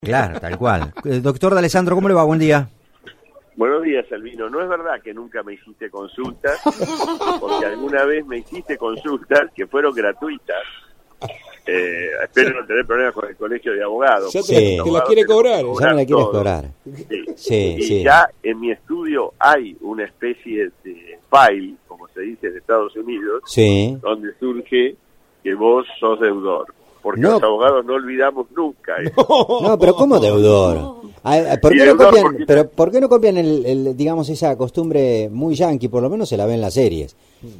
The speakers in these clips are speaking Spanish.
Claro, tal cual. Doctor D'Alessandro, ¿cómo le va? Buen día. Buenos días, Albino. No es verdad que nunca me hiciste consultas, porque alguna vez me hiciste consultas que fueron gratuitas. Espero no tener problemas con el colegio de abogados. Ya te la quiere cobrar. Ya me la quieres cobrar. Sí. Y ya en mi estudio hay una especie de file, como se dice en Estados Unidos, donde surge que vos sos deudor. Porque los abogados no olvidamos nunca eso. No, pero ¿cómo deudor? ¿Por qué no copian el digamos, esa costumbre muy yanqui? Por lo menos se la ven en las series.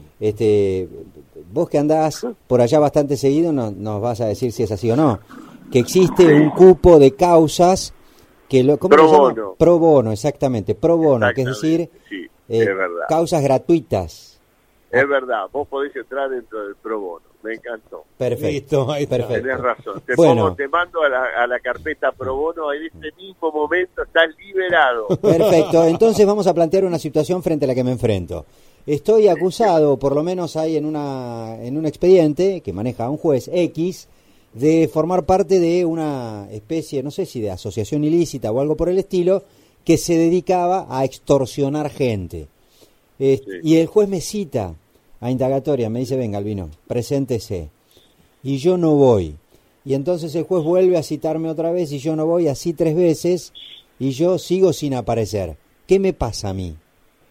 Vos que andás por allá bastante seguido nos vas a decir si es así o no. Que existe un cupo de causas que ¿cómo pro se llama? bono. Pro bono, exactamente. Pro bono, que es decir, es verdad. Causas gratuitas. Es verdad, vos podés entrar dentro del pro bono. Me encantó. Perfecto. Perfecto. Tenés razón. Te mando a la carpeta pro bono. En este mismo momento estás liberado. Perfecto. Entonces vamos a plantear una situación frente a la que me enfrento. Estoy acusado, por lo menos hay en un expediente que maneja un juez X, de formar parte de una especie, no sé si de asociación ilícita o algo por el estilo, que se dedicaba a extorsionar gente. Y el juez me cita a indagatoria, me dice, venga, Albino, preséntese. Y yo no voy. Y entonces el juez vuelve a citarme otra vez y yo no voy, así 3 veces, y yo sigo sin aparecer. ¿Qué me pasa a mí?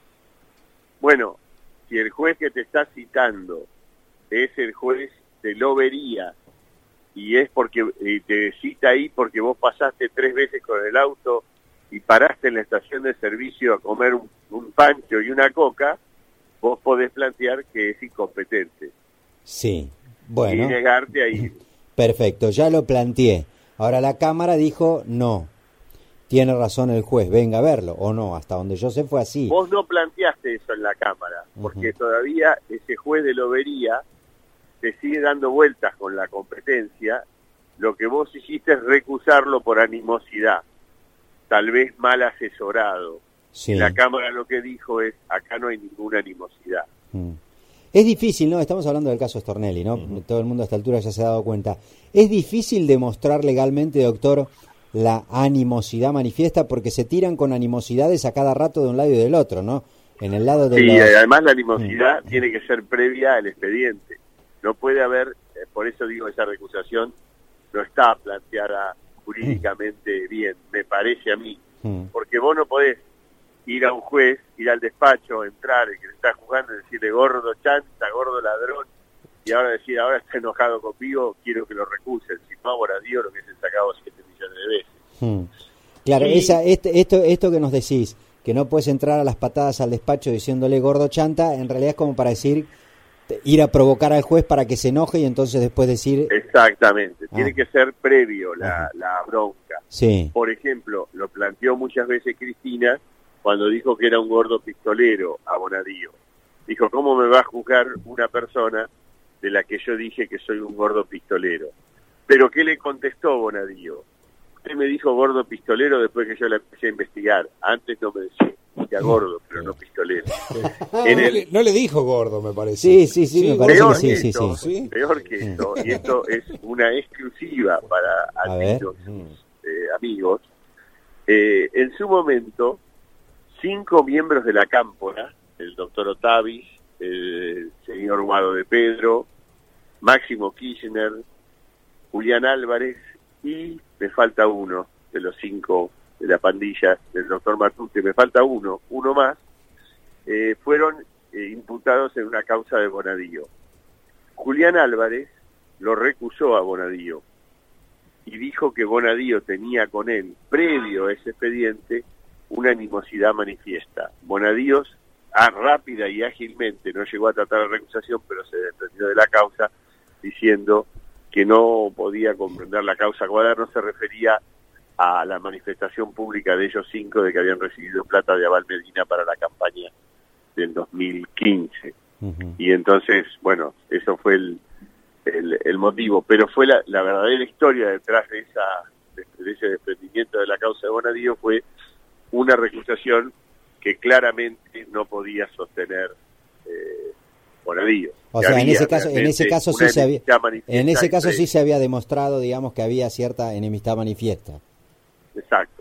Bueno, si el juez que te está citando es el juez de Lobería y es porque te cita ahí porque vos pasaste 3 veces con el auto y paraste en la estación de servicio a comer un pancho y una coca, vos podés plantear que es incompetente. Sí, bueno. Y negarte a ir. Perfecto, ya lo planteé. Ahora la Cámara dijo no. Tiene razón el juez, venga a verlo, o no, hasta donde yo sé fue así. Vos no planteaste eso en la Cámara, porque todavía ese juez de Lobería te sigue dando vueltas con la competencia. Lo que vos hiciste es recusarlo por animosidad, tal vez mal asesorado. Sí. La Cámara lo que dijo es, acá no hay ninguna animosidad. Es difícil, ¿no? Estamos hablando del caso Stornelli, ¿no? Todo el mundo a esta altura ya se ha dado cuenta. Es difícil demostrar legalmente, doctor, la animosidad manifiesta, porque se tiran con animosidades a cada rato de un lado y del otro, ¿no? En el lado de además la animosidad tiene que ser previa al expediente. No puede haber, por eso digo, esa recusación no está planteada jurídicamente bien, me parece a mí. Porque vos no podés ir a un juez, ir al despacho, entrar, el que le está jugando, y decirle gordo chanta, gordo ladrón, y ahora decir, ahora está enojado conmigo, quiero que lo recusen. Si no, ahora Dios lo que se sacado 7 millones de veces. Claro, esto que nos decís, que no puedes entrar a las patadas al despacho diciéndole gordo chanta, en realidad es como para decir, ir a provocar al juez para que se enoje y entonces después decir... Exactamente, tiene que ser previo la bronca. Sí. Por ejemplo, lo planteó muchas veces Cristina cuando dijo que era un gordo pistolero a Bonadío. Dijo, ¿cómo me va a juzgar una persona de la que yo dije que soy un gordo pistolero? Pero ¿qué le contestó Bonadío? Usted me dijo gordo pistolero después que yo la empecé a investigar. Antes no me decía gordo, pero no pistolero. No le dijo gordo, me parece. Sí, me parece peor que que esto, peor que esto. Y esto es una exclusiva para algunos amigos. En su momento, 5 miembros de la Cámpora, el doctor Otavis, el señor Guado de Pedro, Máximo Kirchner, Julián Álvarez y me falta uno de los 5 de la pandilla del doctor Matute, me falta uno más, fueron imputados en una causa de Bonadío. Julián Álvarez lo recusó a Bonadío y dijo que Bonadío tenía con él, previo a ese expediente, una animosidad manifiesta. Bonadío rápida y ágilmente no llegó a tratar la recusación, pero se desprendió de la causa diciendo que no podía comprender la causa Cuaderno, se refería a la manifestación pública de ellos 5 de que habían recibido plata de Aval Medina para la campaña del 2015. Y entonces, bueno, eso fue el motivo, pero fue la verdadera historia detrás de ese desprendimiento de la causa de Bonadío fue una recusación que claramente no podía sostener Bonadío. O sea, en ese caso sí se había demostrado, digamos, que había cierta enemistad manifiesta.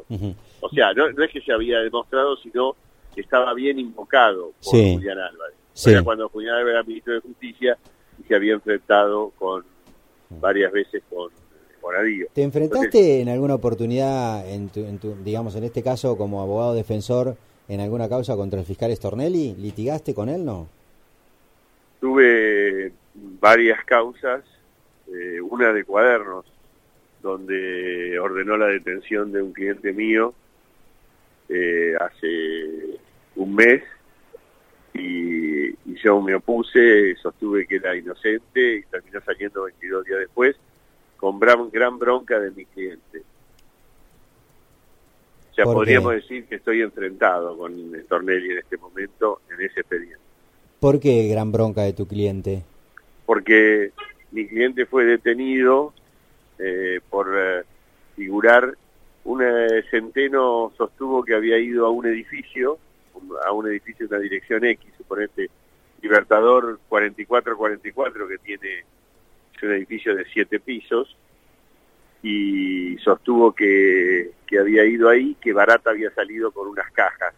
O sea, no es que se había demostrado, sino que estaba bien invocado por Julián Álvarez. Era cuando Julián Álvarez era ministro de Justicia y se había enfrentado varias veces con Bonadío. ¿Te enfrentaste en alguna oportunidad, digamos, en este caso como abogado defensor, en alguna causa contra el fiscal Stornelli? ¿Litigaste con él, no? Tuve varias causas, una de Cuadernos, donde ordenó la detención de un cliente mío hace un mes, y yo me opuse, sostuve que era inocente y terminó saliendo 22 días después con gran bronca de mi cliente. O sea, podríamos decir que estoy enfrentado con Stornelli en este momento, en ese expediente. ¿Por qué gran bronca de tu cliente? Porque mi cliente fue detenido por figurar. Centeno sostuvo que había ido a un edificio, de una dirección X, suponete Libertador 4444, que es un edificio de 7 pisos, y sostuvo que había ido ahí, que Barata había salido con unas cajas.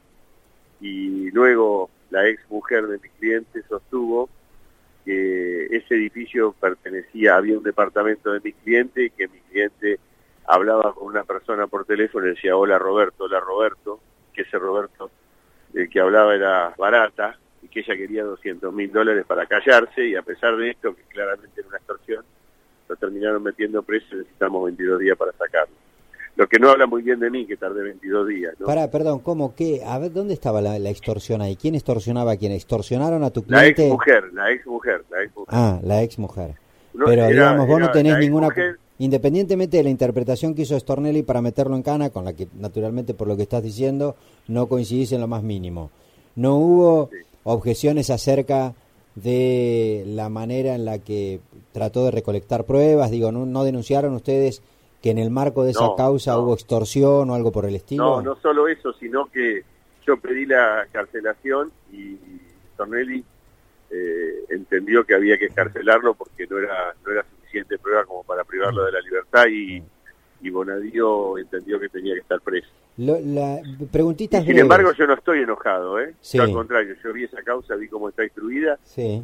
Y luego la ex mujer de mi cliente sostuvo que ese edificio había un departamento de mi cliente, y que mi cliente hablaba con una persona por teléfono y decía hola Roberto, que ese Roberto el que hablaba era Barata, y que ella quería $200.000 para callarse, y a pesar de esto, que claramente era una extorsión, lo terminaron metiendo preso y necesitamos 22 días para sacarlo. Lo que no habla muy bien de mí, que tardé 22 días, ¿no? Perdón, ¿cómo? ¿Qué? A ver, ¿dónde estaba la extorsión ahí? ¿Quién extorsionaba a quién? ¿Extorsionaron a tu cliente? La ex mujer. Ah, la ex mujer. Pero digamos, vos no tenés ninguna... Independientemente de la interpretación que hizo Stornelli para meterlo en cana, con la que naturalmente por lo que estás diciendo no coincidís en lo más mínimo. ¿No hubo objeciones acerca de la manera en la que trató de recolectar pruebas? Digo, ¿no denunciaron ustedes que en el marco de esa causa hubo extorsión o algo por el estilo? No solo eso, sino que yo pedí la carcelación y Stornelli entendió que había que excarcelarlo porque no era suficiente prueba como para privarlo de la libertad, y Bonadío entendió que tenía que estar preso. Preguntitas sin embargo, yo no estoy enojado, Sí. Yo, al contrario, yo vi esa causa, vi cómo está instruida,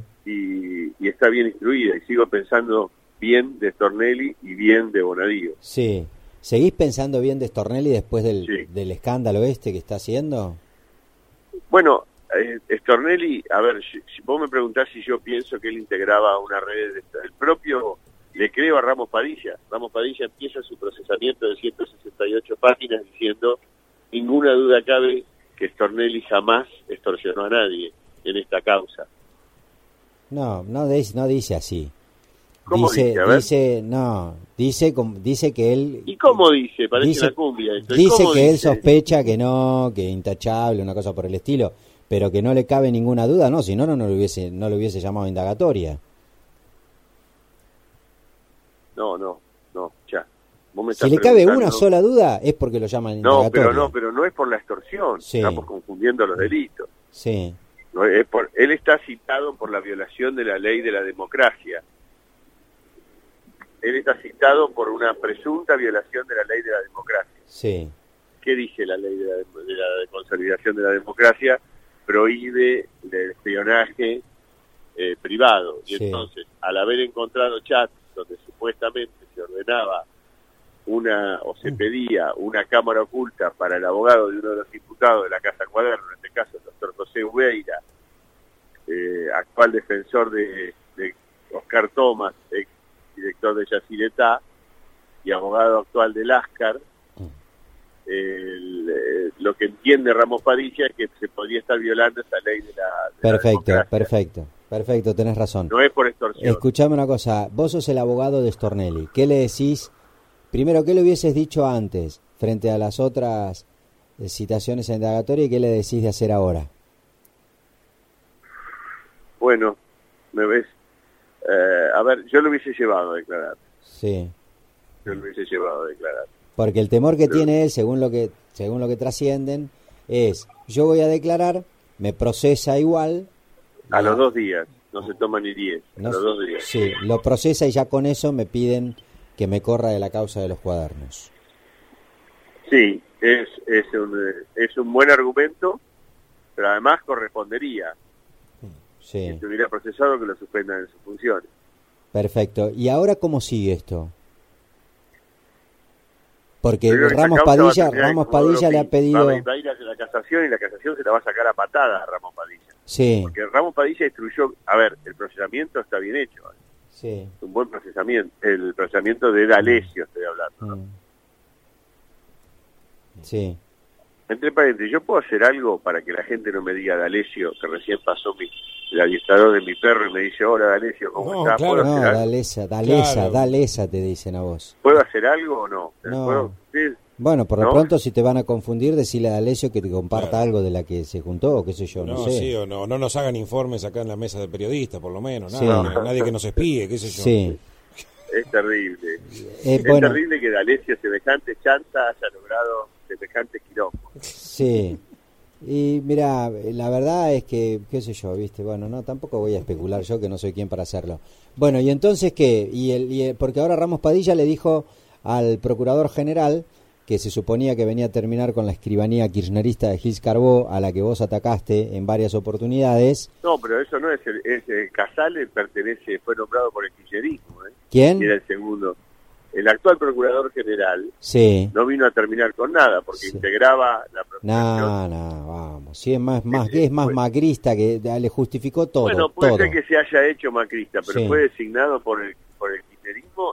y está bien instruida, y sigo pensando bien de Stornelli y bien de Bonadío. Sí. ¿Seguís pensando bien de Stornelli después del escándalo que está haciendo? Bueno, Stornelli, a ver, si vos me preguntás si yo pienso que él integraba una red, el propio, le creo a Ramos Padilla. Ramos Padilla empieza su procesamiento de 168 páginas diciendo, ninguna duda cabe que Stornelli jamás extorsionó a nadie en esta causa. No dice así. ¿Cómo dice? A ver. Dice que él... ¿Y cómo dice? Parece una cumbia. Dice que él sospecha que intachable, una cosa por el estilo, pero que no le cabe ninguna duda, no, si no lo hubiese llamado indagatoria. No, ya. Si le cabe una sola duda es porque lo llaman indagatoria. Pero no es por la extorsión, estamos confundiendo los delitos. Sí. No, él está citado por la violación de la ley de la democracia. Él está citado por una presunta violación de la ley de la democracia. Sí. ¿Qué dice la ley de la consolidación de la democracia? Prohíbe el espionaje privado. Y entonces, al haber encontrado chats donde supuestamente se ordenaba o se pedía una cámara oculta para el abogado de uno de los diputados de la Casa Cuaderno, en este caso el doctor José Ubeira, actual defensor de Oscar Tomás, ex director de Yacyretá y abogado actual del Ascar, lo que entiende Ramos Padilla es que se podría estar violando esa ley de la Perfecto, tenés razón. No es por extorsión. Escuchame una cosa, vos sos el abogado de Stornelli. ¿Qué le decís? Primero, ¿qué le hubieses dicho antes frente a las otras citaciones a indagatoria y qué le decís de hacer ahora? Bueno, me ves. A ver, yo lo hubiese llevado a declarar. Sí. Yo lo hubiese llevado a declarar. Porque el temor que tiene él, según lo que trascienden, es: yo voy a declarar, me procesa igual. A los 2 días, no se toma ni 10, a los 2 días. Sí, lo procesa y ya con eso me piden que me corra de la causa de los Cuadernos. Sí, es un buen argumento, pero además correspondería sí. que se hubiera procesado que lo suspendan en sus funciones. Perfecto. ¿Y ahora cómo sigue esto? Porque Ramos Padilla le ha pedido... Va a ir a la casación y la casación se la va a sacar a patada a Ramos Padilla. Sí. Porque Ramos Padilla instruyó... A ver, el procesamiento está bien hecho. Sí. Es un buen procesamiento. El procesamiento de D'Alessio estoy hablando, ¿no? Sí. Entre paréntesis, ¿yo puedo hacer algo para que la gente no me diga D'Alessio, que recién pasó el adiestrador de mi perro y me dice, hola D'Alessio, ¿cómo estás? Claro, no, D'Alessa te dicen a vos. ¿Puedo hacer algo o no? No. Bueno, por lo pronto, si te van a confundir, decirle a D'Alessio que te comparta algo de la que se juntó, o qué sé yo, no sé. Sí, o no nos hagan informes acá en la mesa de periodistas, por lo menos, nadie que nos espíe, qué sé yo. Sí. Es terrible. Es terrible que D'Alessio, semejante chanta, haya logrado semejante quilombo. Sí. Y mira, la verdad es que, qué sé yo, viste, bueno, no, tampoco voy a especular yo, que no soy quien para hacerlo. Bueno, y entonces, ¿qué? Porque ahora Ramos Padilla le dijo al procurador general, que se suponía que venía a terminar con la escribanía kirchnerista de Gils Carbó, a la que vos atacaste en varias oportunidades. No, pero eso no es Casale fue nombrado por el kirchnerismo, ¿eh? ¿Quién? Y era el segundo. El actual procurador general no vino a terminar con nada, porque integraba la procuración. No, vamos. Sí, es más macrista, que le justificó todo. Bueno, puede ser que se haya hecho macrista, pero fue designado por el kirchnerismo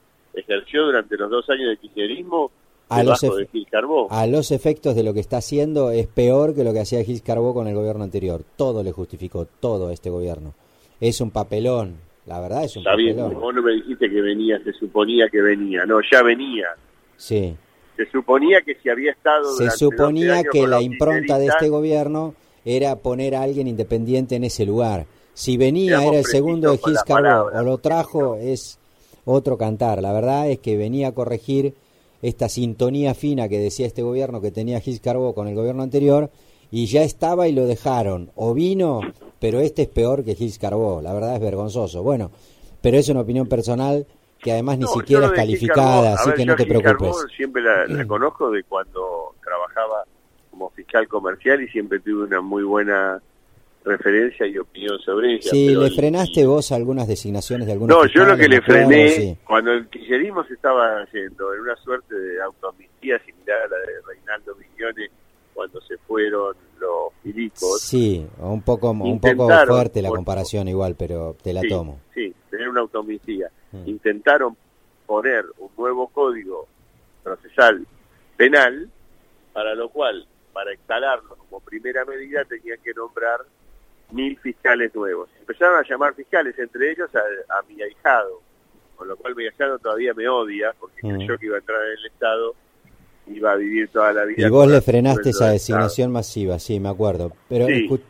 y ejerció durante los 2 años de kirchnerismo debajo de Gils Carbó. A los efectos de lo que está haciendo es peor que lo que hacía Gils Carbó con el gobierno anterior. Todo le justificó, todo este gobierno. Es un papelón. La verdad es un papelón. Vos no me dijiste que venía, se suponía que venía. No, ya venía. Sí. Se suponía que si había estado... Se suponía que la impronta de este gobierno era poner a alguien independiente en ese lugar. Si venía, era el segundo de Gils Carbó, o lo trajo, es otro cantar. La verdad es que venía a corregir esta sintonía fina que decía este gobierno que tenía Gils Carbó con el gobierno anterior, y ya estaba y lo dejaron. O vino... pero este es peor que Gils Carbó, la verdad es vergonzoso. Bueno, pero es una opinión personal que además ni siquiera es calificada, así que no te preocupes. Carbó siempre la conozco de cuando trabajaba como fiscal comercial y siempre tuve una muy buena referencia y opinión sobre ella. Sí, ¿le frenaste vos algunas designaciones de algunos fiscales? No, yo lo que le frené, cuando el kirchnerismo se estaba haciendo en una suerte de autoamnistía similar a la de Reinaldo Mignone cuando se fueron los milicos. Sí, un poco fuerte la comparación igual, pero te la tomo. Sí, tener una autoamnistía. Intentaron poner un nuevo código procesal penal, para lo cual, para instalarlo como primera medida, tenían que nombrar 1.000 fiscales nuevos. Empezaron a llamar fiscales, entre ellos a mi ahijado, con lo cual mi ahijado todavía me odia, porque creyó que iba a entrar en el Estado, iba a vivir toda la vida. Y vos le frenaste esa designación masiva, sí, me acuerdo. Pero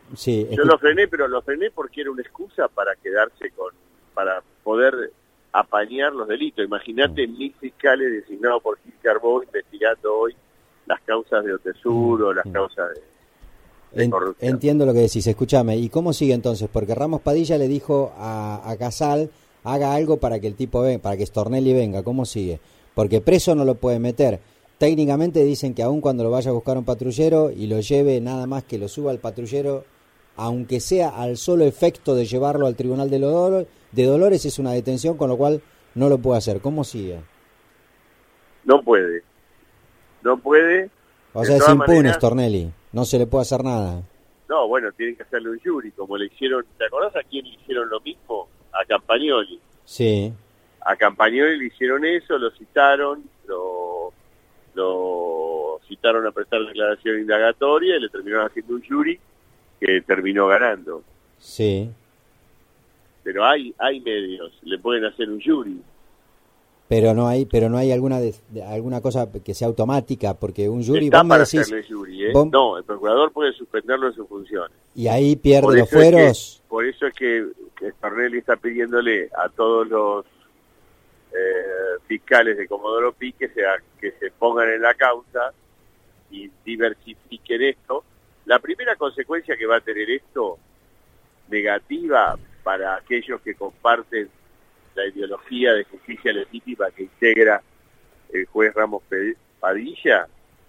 yo lo frené, pero lo frené porque era una excusa para quedarse para poder apañar los delitos. Imagínate 1.000 fiscales designados por Gils Carbó investigando hoy las causas de Otesur o las causas de corrupción. Entiendo lo que decís, escúchame. ¿Y cómo sigue entonces? Porque Ramos Padilla le dijo a Casal, haga algo para que el tipo venga, para que Stornelli venga. ¿Cómo sigue? Porque preso no lo puede meter. Técnicamente dicen que aun cuando lo vaya a buscar un patrullero y lo lleve, nada más que lo suba al patrullero, aunque sea al solo efecto de llevarlo al Tribunal de Dolores, es una detención, con lo cual no lo puede hacer. ¿Cómo sigue? No puede. O sea, es impune, Stornelli. No se le puede hacer nada. No, bueno, tienen que hacerle un jury, como le hicieron... ¿Te acordás a quién le hicieron lo mismo? A Campagnoli. Sí. A Campagnoli le hicieron eso, lo citaron, lo citaron a prestar declaración indagatoria y le terminaron haciendo un jury que terminó ganando. Sí. Pero hay medios, le pueden hacer un jury. Pero no hay alguna cosa que sea automática, porque un jury... Está para hacerle jury, ¿eh? No, el procurador puede suspenderlo en sus funciones. Y ahí pierde los fueros. Por eso es que Stornelli está pidiéndole a todos los fiscales de Comodoro Pi que se pongan en la causa y diversifiquen esto. La primera consecuencia que va a tener esto, negativa para aquellos que comparten la ideología de justicia legítima que integra el juez Ramos Padilla,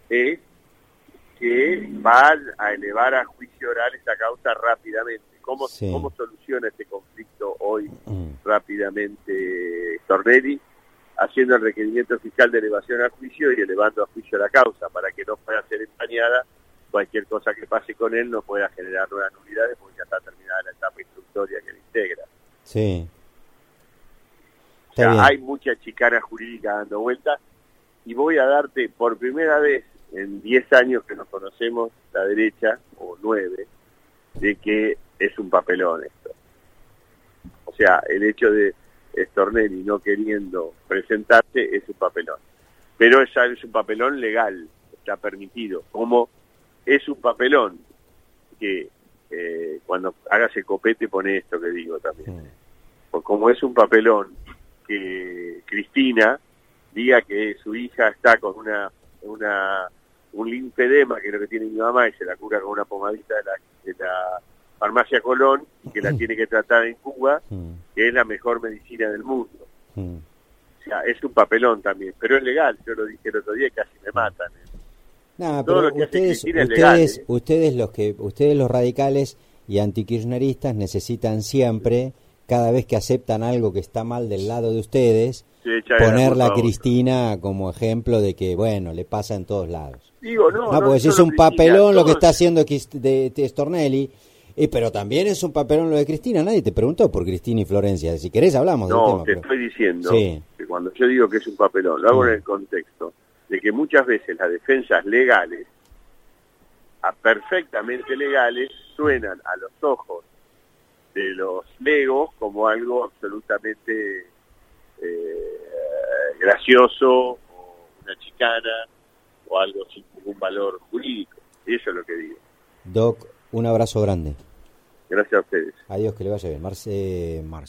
es que van a elevar a juicio oral esta causa rápidamente. ¿Cómo soluciona este conflicto hoy rápidamente Stornelli? Haciendo el requerimiento fiscal de elevación a juicio y elevando a juicio la causa para que no pueda ser empañada. Cualquier cosa que pase con él no pueda generar nuevas nulidades porque ya está terminada la etapa instructoria que le integra. Sí. O sea, hay mucha chicana jurídica dando vueltas y voy a darte por primera vez en 10 años que nos conocemos la derecha, o 9, de que es un papelón esto. O sea, el hecho de Stornelli no queriendo presentarse es un papelón. Pero es un papelón legal, está permitido. Como es un papelón que cuando hagas el copete pone esto que digo también. Pues como es un papelón que Cristina diga que su hija está con un linfedema, que es lo que tiene mi mamá, y se la cura con una pomadita de la farmacia Colón, y que la tiene que tratar en Cuba, que es la mejor medicina del mundo. O sea, es un papelón también, pero es legal. Yo lo dije el otro día y casi me matan. No, pero ustedes los radicales y antikirchneristas necesitan siempre, cada vez que aceptan algo que está mal del lado de ustedes, ponerla a Cristina como ejemplo de que, bueno, le pasa en todos lados. Digo, porque si es un papelón lo que está haciendo de Stornelli, pero también es un papelón lo de Cristina. Nadie te preguntó por Cristina y Florencia. Si querés hablamos del tema. No, te estoy diciendo que cuando yo digo que es un papelón, lo hago en el contexto de que muchas veces las defensas legales, perfectamente legales, suenan a los ojos de los legos como algo absolutamente gracioso, o una chicana, o algo sin ningún valor jurídico. Y eso es lo que digo. Doc, un abrazo grande. Gracias a ustedes. Adiós, que le vaya bien. Marce.